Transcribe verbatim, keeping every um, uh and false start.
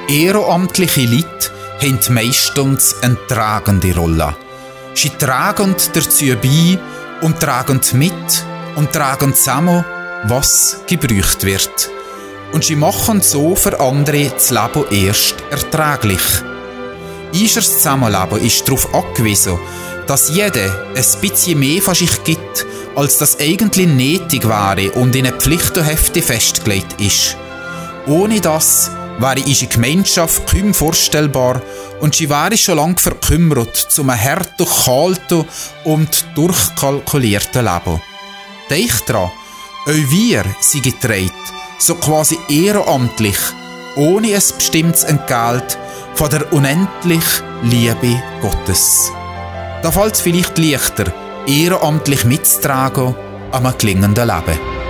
Ehrenamtliche Leute haben meistens eine tragende Rolle. Sie tragen dazu bei und tragen mit und tragen zusammen, was gebraucht wird. Und sie machen so für andere das Leben erst erträglich. Unser Zusammenleben ist darauf angewiesen, dass jeder ein bisschen mehr von sich gibt, als das eigentlich nötig wäre und in eine Pflichtenhefte festgelegt ist. Ohne das wäre unsere Gemeinschaft kaum vorstellbar und sie wäre schon lange verkümmert zu einem harten, kalten und durchkalkulierten Leben. Denkt dran, auch wir sind getrennt, so quasi ehrenamtlich, ohne ein bestimmtes Entgelt, von der unendlichen Liebe Gottes. Da fällt es vielleicht leichter, ehrenamtlich mitzutragen an einem gelingenden Leben.